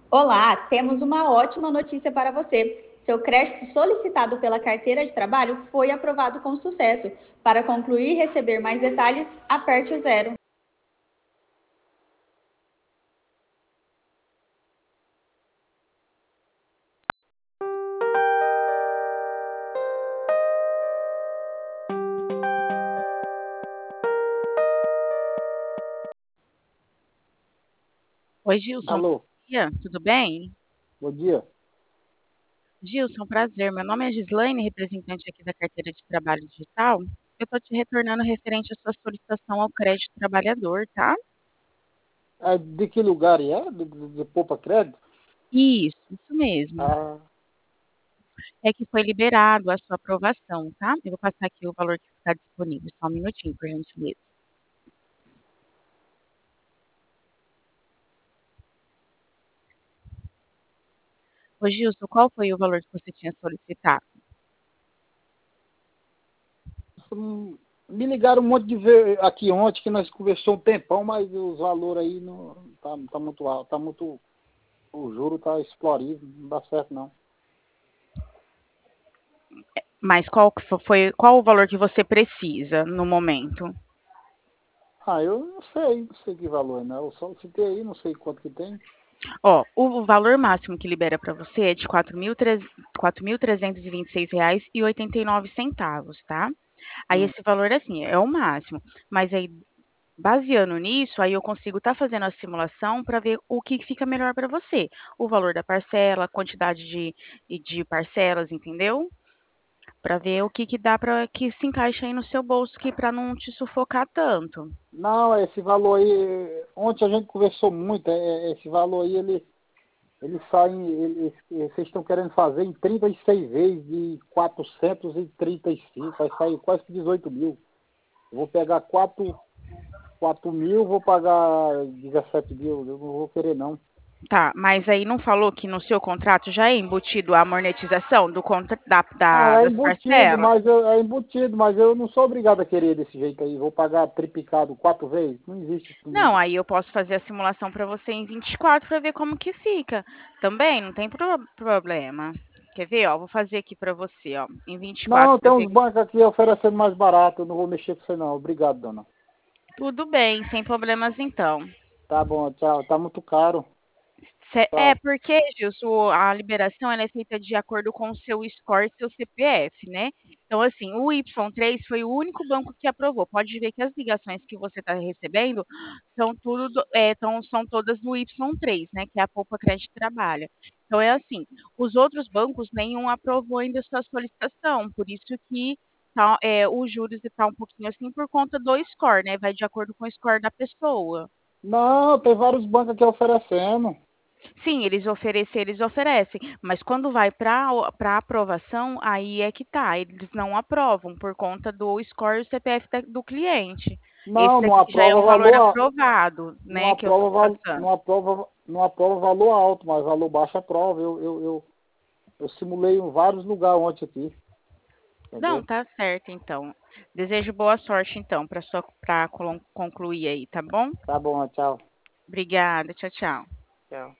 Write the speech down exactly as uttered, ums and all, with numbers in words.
Olá, temos uma ótima notícia para você. Seu crédito solicitado pela carteira de trabalho foi aprovado com sucesso. Para concluir e receber mais detalhes, aperte o zero. Oi, Gilson, bom Alô, dia, tudo bem? bom dia. Gilson, prazer. Meu nome é Gislaine, representante aqui da carteira de trabalho digital. Eu estou te retornando referente à sua solicitação ao crédito trabalhador, tá? É, de que lugar é? De, de, de Poupa Crédito? Isso, isso mesmo. Ah, É que foi liberado a sua aprovação, tá? Eu vou passar aqui o valor que está disponível. Só um minutinho, por gentileza. Ô, Gilson, qual foi o valor que você tinha solicitado? hum, me ligaram um monte de vezes aqui ontem que nós conversamos um tempão, mas os valores aí não tá, tá muito alto, tá muito. O juro tá explodido, não dá certo não. Mas qual que fo- foi, qual o valor que você precisa no momento? Ah, eu não sei, não sei que valor, né? Eu só citei aí, não sei quanto que tem. Ó, o valor máximo que libera para você é de quatro mil trezentos e vinte e seis reais e oitenta e nove centavos, tá? Aí Hum. esse valor, assim, é o máximo. Mas aí, baseando nisso, aí eu consigo estar fazendo a simulação para ver o que fica melhor para você. O valor da parcela, a quantidade de, de parcelas, entendeu? Para ver o que que dá para que se encaixa aí no seu bolso, que para não te sufocar tanto. Não, esse valor aí, ontem a gente conversou muito, é, é, esse valor aí, ele, ele sai, em- ele, vocês estão querendo fazer em trinta e seis vezes de quatrocentos e trinta e cinco, vai sair quase que dezoito mil. Eu vou pegar quatro quatro mil, vou pagar dezessete mil, eu não vou querer não. Tá, mas aí não falou que no seu contrato já é embutido a monetização do contra, da, da- Ah, é das embutido, parcelas? mas eu, é embutido, mas eu não sou obrigado a querer desse jeito aí. Vou pagar triplicado quatro vezes? Não existe isso Não, comigo. aí eu posso fazer a simulação para você em vinte e quatro para ver como que fica. Também não tem pro- problema. Quer ver, ó? Vou fazer aqui para você, ó, em vinte e quatro Não, tem para ver. uns bancos aqui oferecendo mais barato, eu não vou mexer com você não. Obrigado, dona. Tudo bem, sem problemas então. Tá bom, tchau. Tá muito caro. Cé- É Tchau. porque, Gilson, a liberação ela é feita de acordo com o seu score e seu C P F, né? Então, assim, o Y três foi o único banco que aprovou. Pode ver que as ligações que você está recebendo são tudo, do- é, tão- são todas do Y três, né? Que é a Poupa Crédito Trabalha. Então, é assim, os outros bancos nenhum aprovou ainda a sua solicitação, por isso que tá, é, os juros está um pouquinho assim por conta do score, né? Vai de acordo com o score da pessoa. Não, tem vários bancos aqui oferecendo. Sim, eles oferecem, eles oferecem, mas quando vai para para aprovação, aí é que tá, eles não aprovam por conta do score e o C P F da- do cliente. Esse Não, não daqui já é aprova um valor valor, a- aprovado, não né, que eu tô aprova, val- passando. não aprova, não aprova valor alto, mas valor baixo aprova. Eu, eu, eu, eu simulei em vários lugares ontem aqui, Não, entendeu? tá certo então. Desejo boa sorte então para sua para concluir aí, tá bom? Tá bom, tchau. Obrigada, tchau, tchau. Tchau.